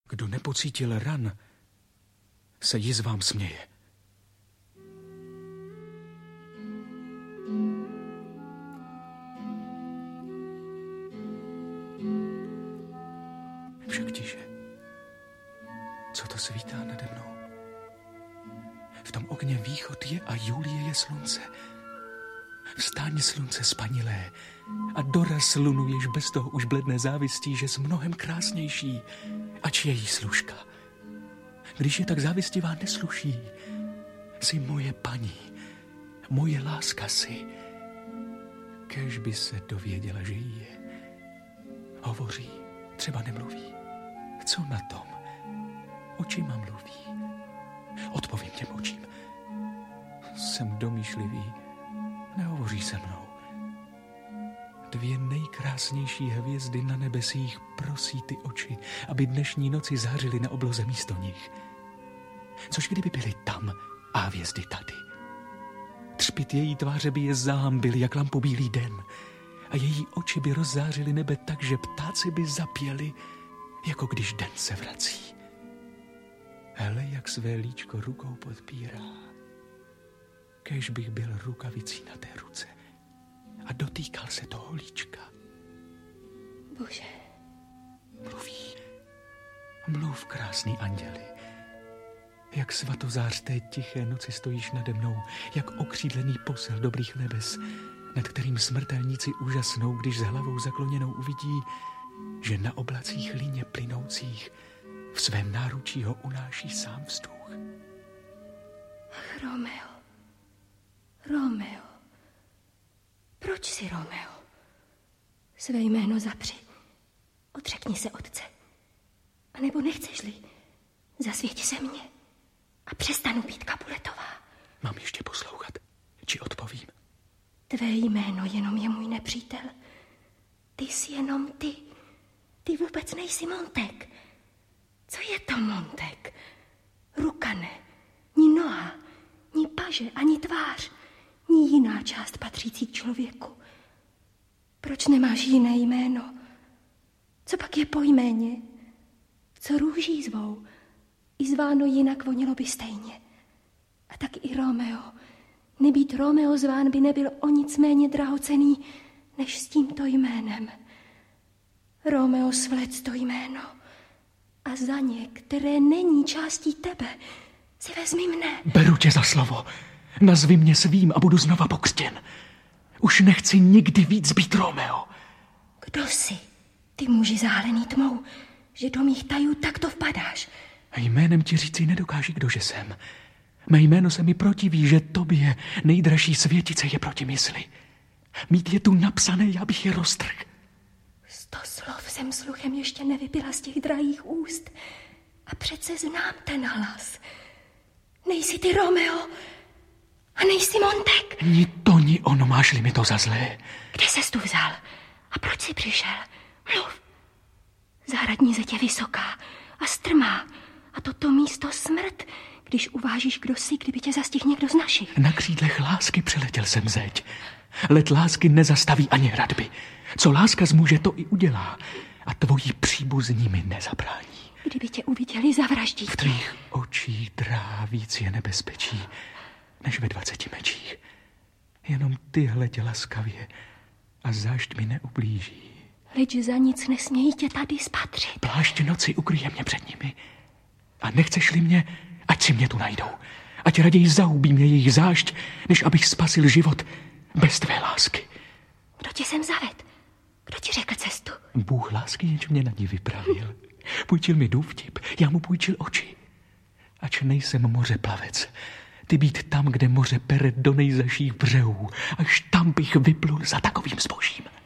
Kdo nepocítil ran, se jizvám směje. Však tiše, co to svítá nade mnou? V tom ogně východ je a Julie je slunce. Vstáň, slunce spanilé, a doraz lunu, jež bez toho už bledné závistí, že s mnohem krásnější, ač je jí služka. Když je tak závistivá, nesluší. Jsi moje paní, moje láska si. Kéž by se dověděla, že jí je. Hovoří, třeba nemluví. Co na tom? Očima mluví. Odpovím těm očím. Jsem domýšlivý, nehovoří se mnou. Dvě nejkrásnější hvězdy na nebesích prosí ty oči, aby dnešní noci zářily na obloze místo nich. Což kdyby byly tam a hvězdy tady? Třpit její tváře by je záhambil jak lampu bílý den a její oči by rozzářily nebe tak, že ptáci by zapěli, jako když den se vrací. Hele, jak své líčko rukou podpírá. Kéž bych byl rukavicí na té ruce a dotýkal se toho líčka. Bože. Mluví. Mluv, krásný anděli. Jak svatozář té tiché noci stojíš nade mnou, jak okřídlený posel dobrých nebes, nad kterým smrtelníci úžasnou, když s hlavou zakloněnou uvidí, že na oblacích líně plynoucích v svém náručí ho unáší sám vzduch. Ach, Romeo. Romeo. Proč si Romeo? Své jméno zapři. Odřekni se otce. A nebo nechceš-li, zasvěti se mně a přestanu být Capuletová. Mám ještě poslouchat, či odpovím? Tvé jméno jenom je můj nepřítel. Ty jsi jenom ty. Ty vůbec nejsi Montek. Co je to Montek? Ruka ne, ni noha, ni paže, ani tvář, ni jiná část patřící k člověku. Proč nemáš jiné jméno? Co pak je po jméně? Co růží zvou? I zváno jinak vonilo by stejně. A tak i Romeo. Nebýt Romeo zván by nebyl o nic méně drahocenný, než s tímto jménem. Romeo svlec to jméno a za ně, které není částí tebe, si vezmi mne. Beru tě za slovo. Nazvi mě svým a budu znova pokřtěn. Už nechci nikdy víc být Romeo. Kdo jsi, ty muži záhlený tmou, že do mých tajů takto vpadáš? A jménem ti říci nedokáží, kdože jsem. Mé jméno se mi protiví, že tobě nejdražší světice je proti mysli. Mít je tu napsané, já bych je roztrhl. 100 slov jsem sluchem ještě nevypila z těch drahých úst. A přece znám ten hlas. Nejsi ty Romeo a nejsi Montek. Ni to, ni ono, máš-li mi to za zlé. Kde ses tu vzal? A proč jsi přišel? Mluv. Zahradnice je vysoká a strmá. A toto místo smrt, když uvážíš, kdo jsi, kdyby tě zastihl někdo z našich. Na křídlech lásky přiletěl jsem zeď. Let lásky nezastaví ani hradby. Co láska zmůže, to i udělá. A tvoji příbuzní mi nezabrání. Kdyby tě uviděli, zavraždí. V tvých očích drahá víc je nebezpečí, než ve 20 mečích. Jenom ty hleď laskavě a zášť mi neublíží. Leč za nic nesmějí tě tady spatřit. Plášť noci ukryje mě před nimi. A nechceš-li mě, ať si mě tu najdou. Ať raději zahubí mě jejich zášť, než abych spasil život bez tvé lásky. Kdo tě sem zaved? Kdo ti řekl cestu? Bůh lásky jenž mě na ní vypravil. Půjčil mi důvtip, já mu půjčil oči. Ač nejsem mořeplavec, ty být tam, kde moře pere do nejzaších břehů, až tam bych vyplul za takovým zbožím.